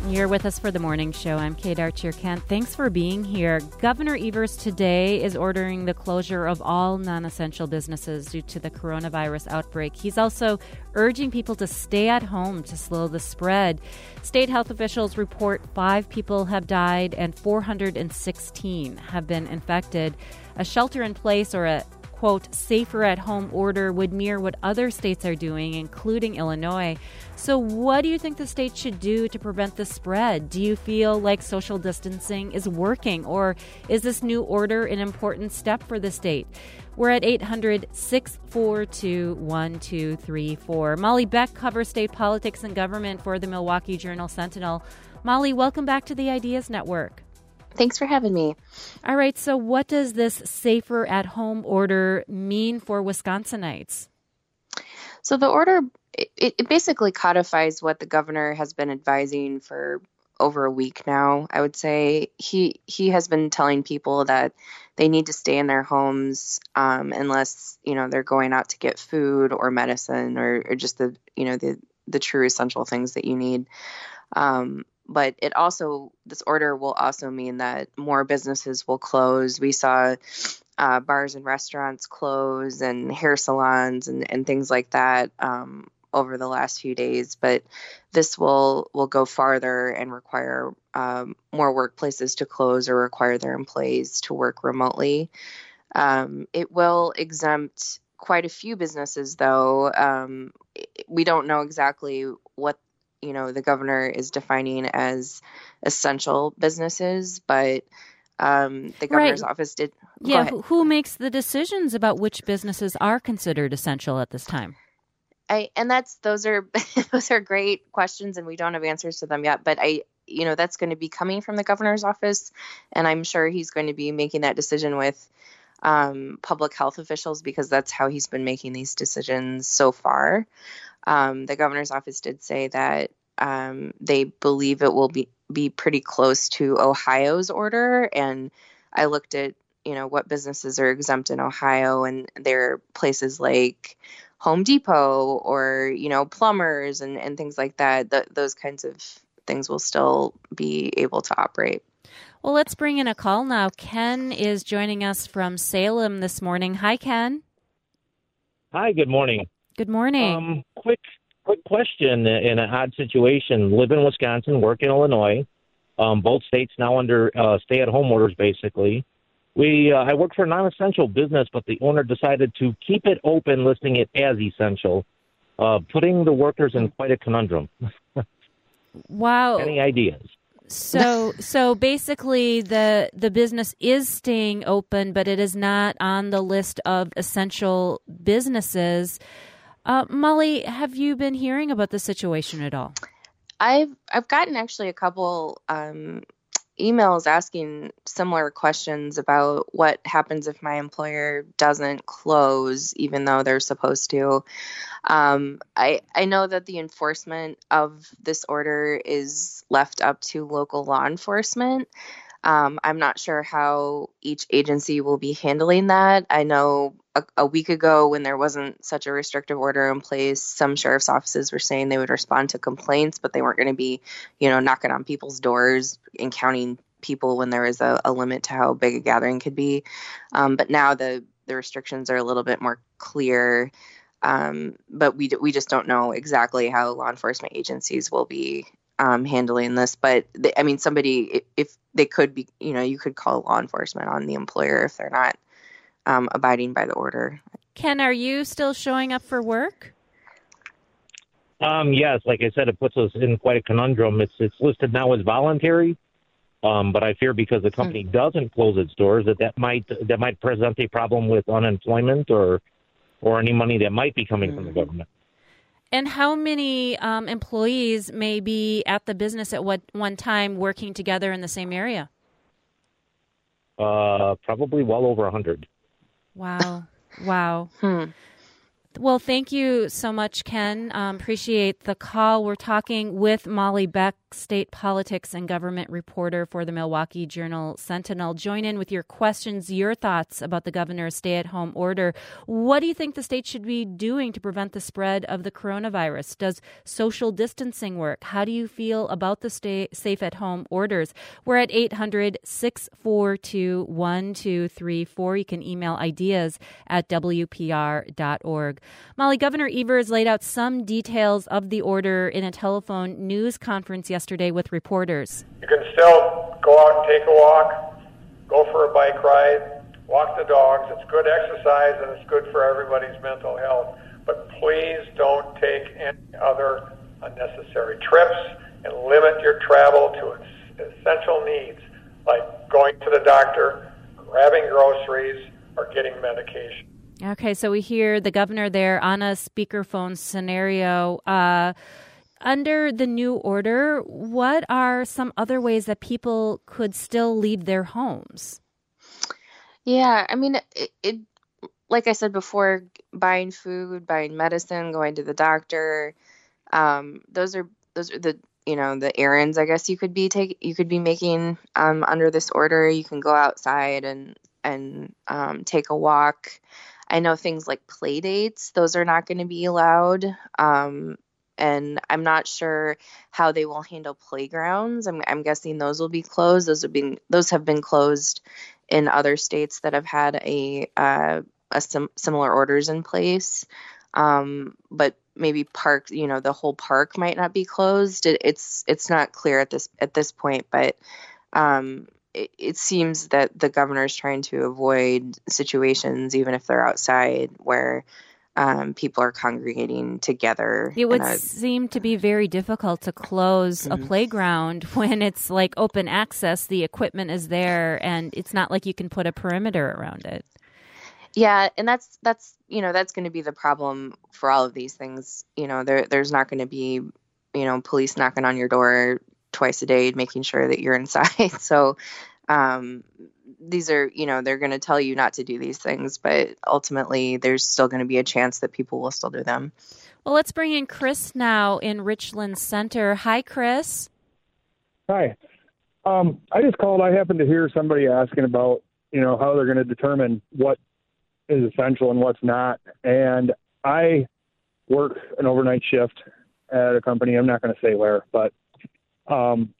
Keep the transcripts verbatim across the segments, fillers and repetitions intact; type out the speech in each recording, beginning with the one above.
You're with us for the morning show. I'm Kate Archer-Kent. Thanks for being here. Governor Evers today is ordering the closure of all non-essential businesses due to the coronavirus outbreak. He's also urging people to stay at home to slow the spread. State health officials report five people have died and four hundred sixteen have been infected. A shelter-in-place or a quote, safer at home order would mirror what other states are doing, including Illinois. So what do you think the state should do to prevent the spread? Do you feel like social distancing is working, or is this new order an important step for the state? We're at eight hundred, six four two, one two three four. Molly Beck covers state politics and government for the Milwaukee Journal-Sentinel. Molly, welcome back to the Ideas Network. Thanks for having me. All right, so what does this safer at home order mean for Wisconsinites? So the order, it, it basically codifies what the governor has been advising for over a week now. I would say he he has been telling people that they need to stay in their homes um, unless, you know, they're going out to get food or medicine or, or just the, you know, the, the true essential things that you need. Um But it also, this order will also mean that more businesses will close. We saw uh, bars and restaurants close and hair salons and, and things like that um, over the last few days. But this will, will go farther and require um, more workplaces to close or require their employees to work remotely. Um, it will exempt quite a few businesses, though. Um, we don't know exactly what you know, the governor is defining as essential businesses, but um, the governor's right. office did. Yeah, who, who makes the decisions about which businesses are considered essential at this time? I and that's those are those are great questions, and we don't have answers to them yet. But I, you know, that's going to be coming from the governor's office, and I'm sure he's going to be making that decision with um, public health officials because that's how he's been making these decisions so far. Um, the governor's office did say that um, they believe it will be, be pretty close to Ohio's order. And I looked at, you know, what businesses are exempt in Ohio, and there are places like Home Depot or, you know, plumbers and, and things like that. Th- those kinds of things will still be able to operate. Well, let's bring in a call now. Ken is joining us from Salem this morning. Hi, Ken. Hi, good morning. Good morning. Um, quick, quick question. In an odd situation, live in Wisconsin, work in Illinois. Um, both states now under uh, stay-at-home orders. Basically, we uh, I work for a non-essential business, but the owner decided to keep it open, listing it as essential, uh, putting the workers in quite a conundrum. Wow. Any ideas? So, so basically, the the business is staying open, but it is not on the list of essential businesses. Uh, Molly, have you been hearing about the situation at all? I've I've gotten actually a couple um, emails asking similar questions about what happens if my employer doesn't close, even though they're supposed to. Um, I I know that the enforcement of this order is left up to local law enforcement. Um, I'm not sure how each agency will be handling that. I know a, a week ago when there wasn't such a restrictive order in place, some sheriff's offices were saying they would respond to complaints, but they weren't going to be, you know, knocking on people's doors and counting people when there was a, a limit to how big a gathering could be. Um, but now the, the restrictions are a little bit more clear. Um, but we we just don't know exactly how law enforcement agencies will be um, handling this. But they, I mean, somebody, if they could be, you know, you could call law enforcement on the employer if they're not um, abiding by the order. Ken, are you still showing up for work? Um, yes, like I said, it puts us in quite a conundrum. It's it's listed now as voluntary, um, but I fear because the company mm. doesn't close its doors that that might that might present a problem with unemployment or or any money that might be coming mm. from the government. And how many um, employees may be at the business at what one time working together in the same area? Uh, probably well over a hundred. Wow. Wow. Hmm. Well, thank you so much, Ken. Um, appreciate the call. We're talking with Molly Beck, state politics and government reporter for the Milwaukee Journal-Sentinel. Join in with your questions, your thoughts about the governor's stay-at-home order. What do you think the state should be doing to prevent the spread of the coronavirus? Does social distancing work? How do you feel about the stay safe-at-home orders? We're at eight hundred, six four two, one two three four. You can email ideas at W P R dot org. Molly, Governor Evers laid out some details of the order in a telephone news conference yesterday with reporters. You can still go out and take a walk, go for a bike ride, walk the dogs. It's good exercise and it's good for everybody's mental health. But please don't take any other unnecessary trips and limit your travel to essential needs like going to the doctor, grabbing groceries, or getting medication. Okay, so we hear the governor there on a speakerphone scenario. Uh, under the new order, what are some other ways that people could still leave their homes? Yeah, I mean, it, it like I said before, buying food, buying medicine, going to the doctor, um, those are those are the you know the errands I guess you could be take you could be making um, under this order. You can go outside and and um, take a walk. I know things like play dates; those are not going to be allowed. Um, And I'm not sure how they will handle playgrounds. I'm, I'm guessing those will be closed. Those have been those have been closed in other states that have had a uh, a sim- similar orders in place. Um, but maybe park, you know, the whole park might not be closed. It, it's it's not clear at this at this point, but um, it, it seems that the governor is trying to avoid situations, even if they're outside, where Um, people are congregating together. It would a, seem to be very difficult to close mm-hmm. a playground when it's like open access. The equipment is there, and it's not like you can put a perimeter around it. Yeah, and that's that's you know that's going to be the problem for all of these things. You know, there there's not going to be you know police knocking on your door twice a day, making sure that you're inside. So. Um, These are, you know, they're going to tell you not to do these things, but ultimately there's still going to be a chance that people will still do them. Well, let's bring in Chris now in Richland Center. Hi, Chris. Hi. Um, I just called. I happened to hear somebody asking about, you know, how they're going to determine what is essential and what's not. And I work an overnight shift at a company. I'm not going to say where, but um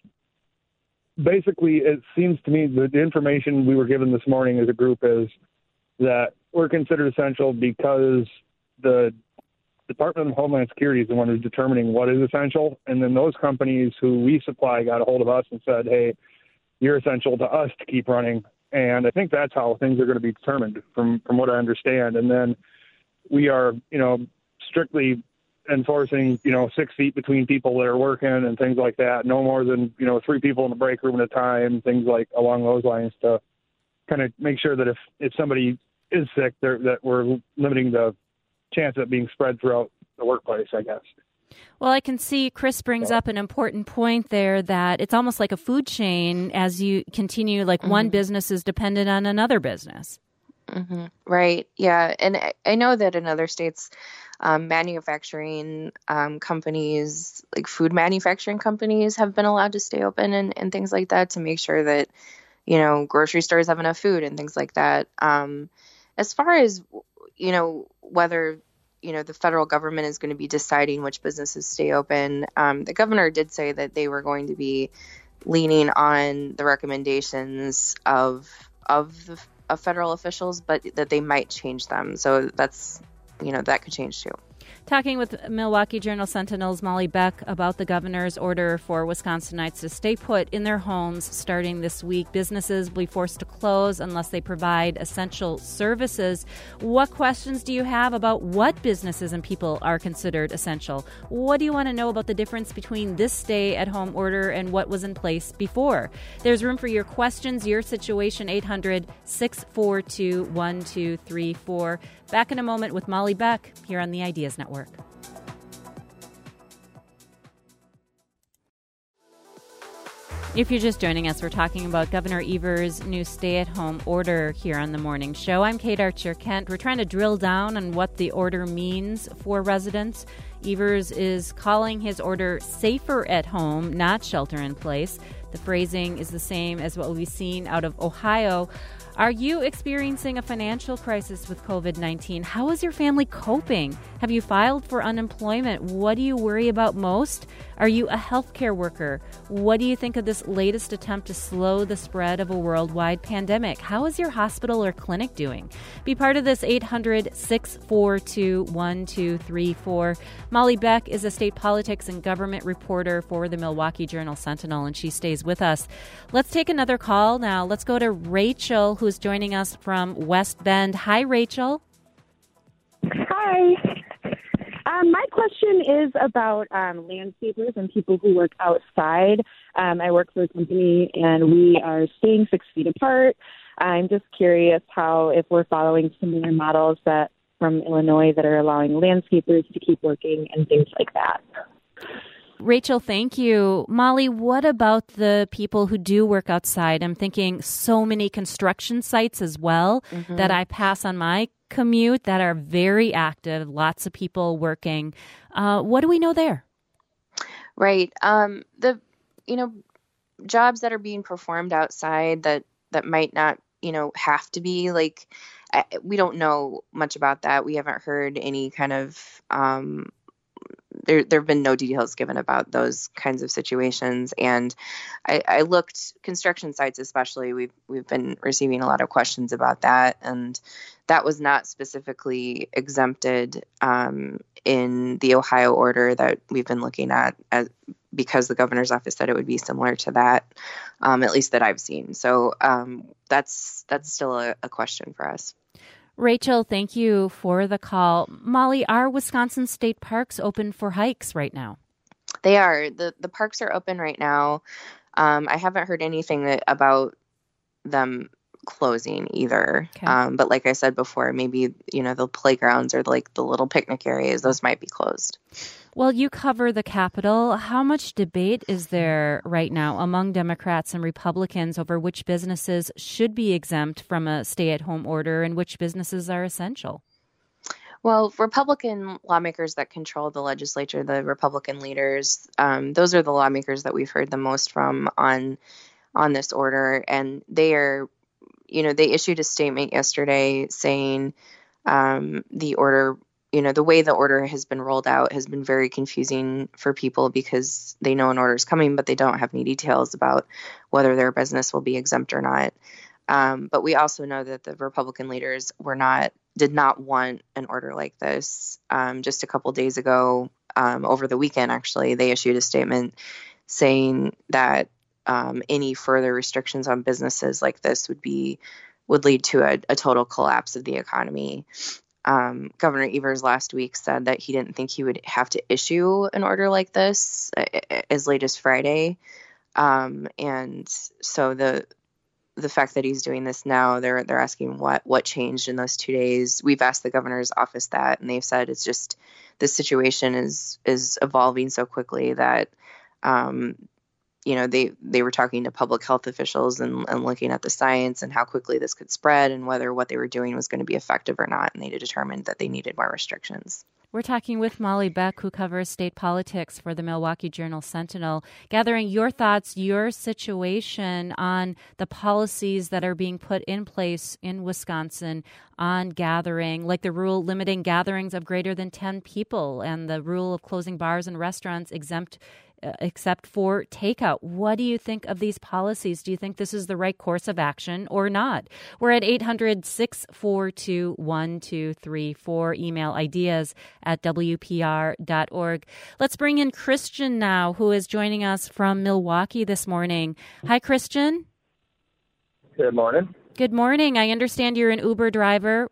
basically, it seems to me that the information we were given this morning as a group is that we're considered essential because the Department of Homeland Security is the one who's determining what is essential. And then those companies who we supply got a hold of us and said, hey, you're essential to us to keep running. And I think that's how things are going to be determined from, from what I understand. And then we are, you know, strictly enforcing, you know, six feet between people that are working and things like that. No more than, you know, three people in the break room at a time, things like along those lines to kind of make sure that if, if somebody is sick, that we're limiting the chance of it being spread throughout the workplace, I guess. Well, I can see Chris brings up an important point there that it's almost like a food chain as you continue, like mm-hmm. one business is dependent on another business. Mm-hmm. Right. Yeah. And I, I know that in other states, um, manufacturing um, companies, like food manufacturing companies, have been allowed to stay open and, and things like that to make sure that, you know, grocery stores have enough food and things like that. Um, as far as, you know, whether, you know, the federal government is going to be deciding which businesses stay open, um, the governor did say that they were going to be leaning on the recommendations of of the of federal officials, but that they might change them. So that's, you know, that could change too. Talking with Milwaukee Journal-Sentinel's Molly Beck about the governor's order for Wisconsinites to stay put in their homes starting this week. Businesses will be forced to close unless they provide essential services. What questions do you have about what businesses and people are considered essential? What do you want to know about the difference between this stay-at-home order and what was in place before? There's room for your questions, your situation, eight hundred, six four two, one two three four. Back in a moment with Molly Beck here on the Ideas Network. If you're just joining us, we're talking about Governor Evers' new stay-at-home order here on the morning show. I'm Kate Archer-Kent. We're trying to drill down on what the order means for residents. Evers is calling his order safer at home, not shelter in place. The phrasing is the same as what we've seen out of Ohio. Are you experiencing a financial crisis with covid nineteen? How is your family coping? Have you filed for unemployment? What do you worry about most? Are you a healthcare worker? What do you think of this latest attempt to slow the spread of a worldwide pandemic? How is your hospital or clinic doing? Be part of this. Eight hundred, six four two, one two three four. Molly Beck is a state politics and government reporter for the Milwaukee Journal-Sentinel, and she stays with us. Let's take another call now. Let's go to Rachel, who's joining us from West Bend. Hi, Rachel. Hi. Um, my question is about um, landscapers and people who work outside. Um, I work for a company, and we are staying six feet apart. I'm just curious how, if we're following similar models that from Illinois that are allowing landscapers to keep working and things like that. Rachel, thank you. Molly, what about the people who do work outside? I'm thinking so many construction sites as well mm-hmm. that I pass on my commute that are very active, lots of people working. Uh, what do we know there? Right. Um, the, you know, jobs that are being performed outside that, that might not, you know, have to be like, I, we don't know much about that. We haven't heard any kind of, um, There, there have been no details given about those kinds of situations. And I, I looked, construction sites especially, we've, we've been receiving a lot of questions about that. And that was not specifically exempted um, in the Ohio order that we've been looking at as, because the governor's office said it would be similar to that, um, at least that I've seen. So um, that's, that's still a, a question for us. Rachel, thank you for the call. Molly, are Wisconsin state parks open for hikes right now? They are. The the parks are open right now. Um, I haven't heard anything that, about them closing either. Okay. Um, but like I said before, maybe, you know, the playgrounds or like the little picnic areas, those might be closed. Well, you cover the Capitol. How much debate is there right now among Democrats and Republicans over which businesses should be exempt from a stay-at-home order and which businesses are essential? Well, Republican lawmakers that control the legislature, the Republican leaders, um, those are the lawmakers that we've heard the most from on on this order. And they are, you know, they issued a statement yesterday saying um, the order You know, the way the order has been rolled out has been very confusing for people because they know an order is coming, but they don't have any details about whether their business will be exempt or not. Um, but we also know that the Republican leaders were not, did not want an order like this. Um, just a couple days ago, um, over the weekend, actually, they issued a statement saying that um, any further restrictions on businesses like this would be, would lead to a, a total collapse of the economy. Um, Governor Evers last week said that he didn't think he would have to issue an order like this as late as Friday. Um, and so the the fact that he's doing this now, they're they're asking what what changed in those two days. We've asked the governor's office that, and they've said it's just this situation is is evolving so quickly that um, you know, they, they were talking to public health officials and, and looking at the science and how quickly this could spread and whether what they were doing was going to be effective or not. And they determined that they needed more restrictions. We're talking with Molly Beck, who covers state politics for the Milwaukee Journal-Sentinel, gathering your thoughts, your situation on the policies that are being put in place in Wisconsin on gathering, like the rule limiting gatherings of greater than ten people and the rule of closing bars and restaurants exempt Uh, except for takeout. What do you think of these policies? Do you think this is the right course of action or not? We're at eight hundred, six four two, one two three four. Email ideas at W P R dot org. Let's bring in Christian now, who is joining us from Milwaukee this morning. Hi, Christian. Good morning. Good morning. I understand you're an Uber driver.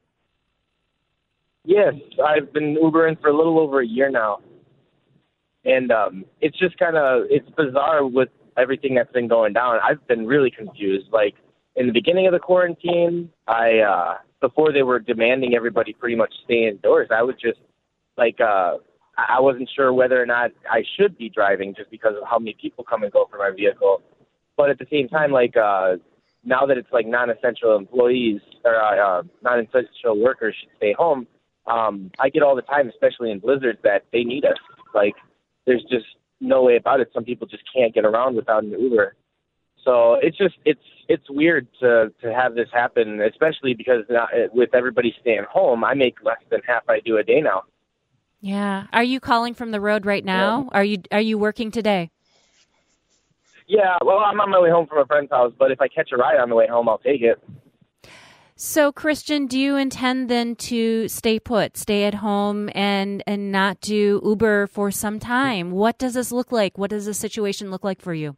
Yes, I've been Ubering for a little over a year now. And um, it's just kind of, it's bizarre with everything that's been going down. I've been really confused. Like, in the beginning of the quarantine, I, uh, before they were demanding everybody pretty much stay indoors, I would just, like, uh, I wasn't sure whether or not I should be driving just because of how many people come and go from my vehicle. But at the same time, like uh, now that it's like non-essential employees or uh, uh, non-essential workers should stay home, um, I get all the time, especially in blizzards, that they need us. Like, there's just no way about it. Some people just can't get around without an Uber. So it's just it's it's weird to to have this happen, especially because now, with everybody staying home, I make less than half I do a day now. Yeah. Are you calling from the road right now? Yeah. Are you are you working today? Yeah. Well, I'm on my way home from a friend's house, but if I catch a ride on the way home, I'll take it. So, Christian, do you intend then to stay put, stay at home, and and not do Uber for some time? What does this look like? What does the situation look like for you?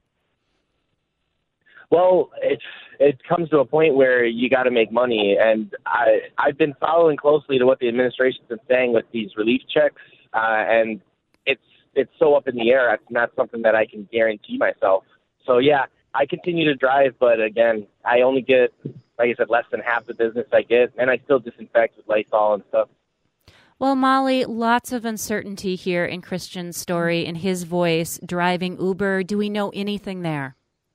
Well, it it comes to a point where you got to make money, and I I've been following closely to what the administration's been saying with these relief checks, uh, and it's it's so up in the air. It's not something that I can guarantee myself. So yeah, I continue to drive, but again, I only get, like I said, less than half the business I get, and I still disinfect with Lysol and stuff. Well, Molly, lots of uncertainty here in Christian's story, in his voice, driving Uber. Do we know anything there?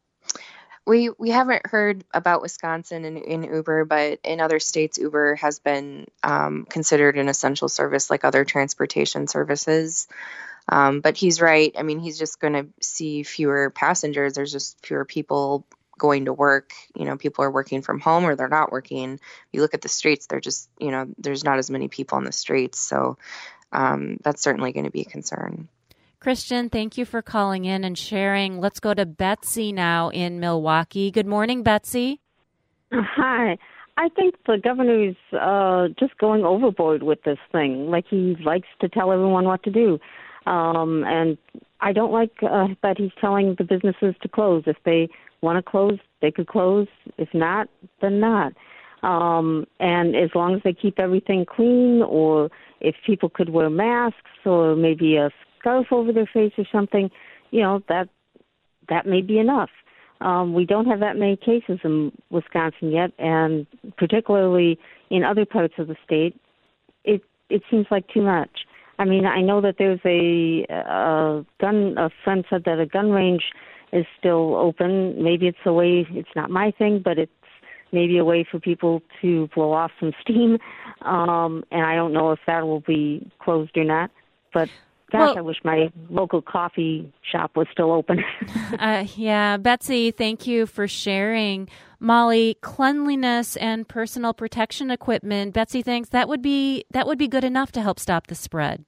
We we haven't heard about Wisconsin in, in Uber, but in other states, Uber has been um, considered an essential service like other transportation services. Um, but he's right. I mean, he's just going to see fewer passengers. There's just fewer people going to work. You know, people are working from home or they're not working. You look at the streets, they're just, you know, there's not as many people on the streets. So um, that's certainly going to be a concern. Christian, thank you for calling in and sharing. Let's go to Betsy now in Milwaukee. Good morning, Betsy. Hi. I think the governor is uh, just going overboard with this thing. Like, he likes to tell everyone what to do. Um, and I don't like uh, that he's telling the businesses to close. If they want to close, they could close. If not, then not. Um, and as long as they keep everything clean, or if people could wear masks or maybe a scarf over their face or something, you know, that that may be enough. Um, we don't have that many cases in Wisconsin yet, and particularly in other parts of the state, it it seems like too much. I mean, I know that there's a, a gun, a friend said that a gun range is still open. Maybe it's a way, it's not my thing, but it's maybe a way for people to blow off some steam. Um, and I don't know if that will be closed or not, but gosh, well, I wish my local coffee shop was still open. uh, yeah, Betsy, thank you for sharing. Molly, cleanliness and personal protection equipment, Betsy thinks that would be that would be good enough to help stop the spread.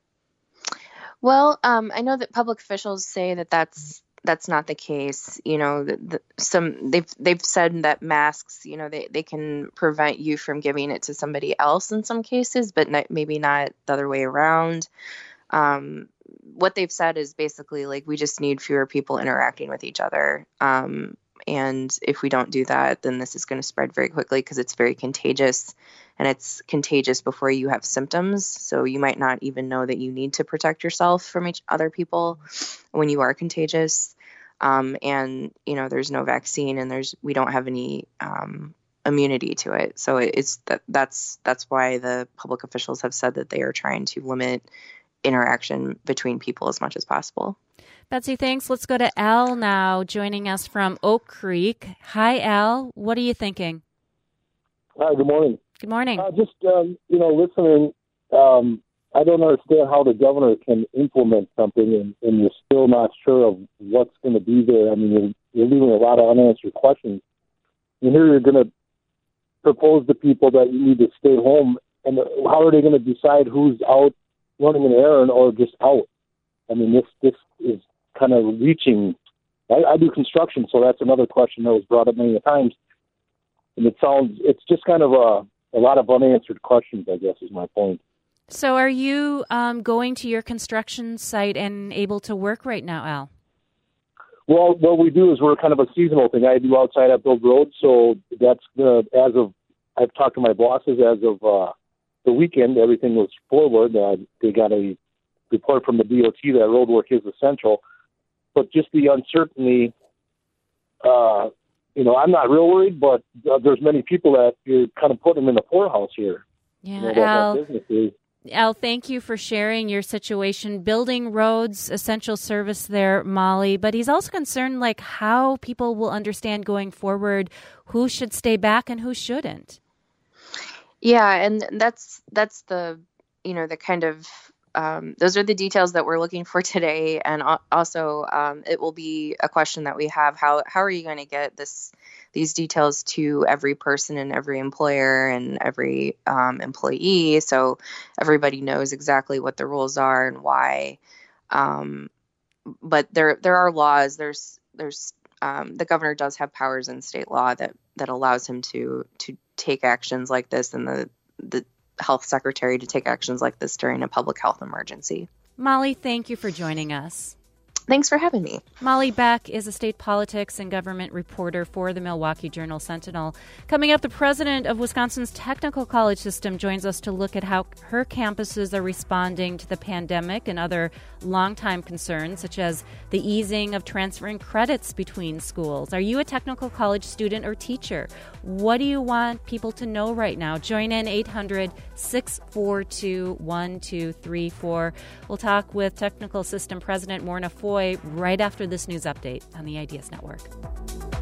Well, um, I know that public officials say that that's that's not the case. You know, the, the, some they've they've said that masks, you know, they, they can prevent you from giving it to somebody else in some cases, but not, maybe not the other way around. Um, what they've said is basically like we just need fewer people interacting with each other. Um, and if we don't do that, then this is going to spread very quickly because it's very contagious, and it's contagious before you have symptoms. So you might not even know that you need to protect yourself from each other people when you are contagious. Um, and, you know, there's no vaccine, and there's we don't have any um, immunity to it. So it's that that's that's why the public officials have said that they are trying to limit interaction between people as much as possible. Betsy, thanks. Let's go to Al now, joining us from Oak Creek. Hi, Al. What are you thinking? Hi, good morning. Good morning. Uh, just, um, you know, listening, um, I don't understand how the governor can implement something and, and you're still not sure of what's going to be there. I mean, you're, you're leaving a lot of unanswered questions. And here you're going to propose to people that you need to stay home, and how are they going to decide who's out running an errand or just out? I mean, this this is kind of reaching. I, I do construction, so that's another question that was brought up many times. And it sounds, it's just kind of a, a lot of unanswered questions, I guess, is my point. So are you um, going to your construction site and able to work right now, Al? Well, what we do is we're kind of a seasonal thing. I do outside at Build Road, so that's the, as of, I've talked to my bosses as of uh, the weekend, everything was forward. Uh, they got a report from the D O T that road work is essential. But just the uncertainty, uh, you know, I'm not real worried, but uh, there's many people that you're kind of putting them in the poorhouse here. Yeah, you know, Al, businesses. Al, thank you for sharing your situation. Building roads, essential service there, Molly. But he's also concerned, like, how people will understand going forward who should stay back and who shouldn't. Yeah, and that's that's the, you know, the kind of, um, those are the details that we're looking for today. And also, um, it will be a question that we have. How how are you going to get this these details to every person and every employer and every um, employee, so everybody knows exactly what the rules are and why? Um, but there there are laws. There's there's um, the governor does have powers in state law that that allows him to to take actions like this, and the the health secretary to take actions like this during a public health emergency. Molly, thank you for joining us. Thanks for having me. Molly Beck is a state politics and government reporter for the Milwaukee Journal-Sentinel. Coming up, the president of Wisconsin's technical college system joins us to look at how her campuses are responding to the pandemic and other longtime concerns, such as the easing of transferring credits between schools. Are you a technical college student or teacher? What do you want people to know right now? Join in eight hundred, six four two, one two three four. We'll talk with Technical System President Morna Foy right after this news update on the Ideas Network.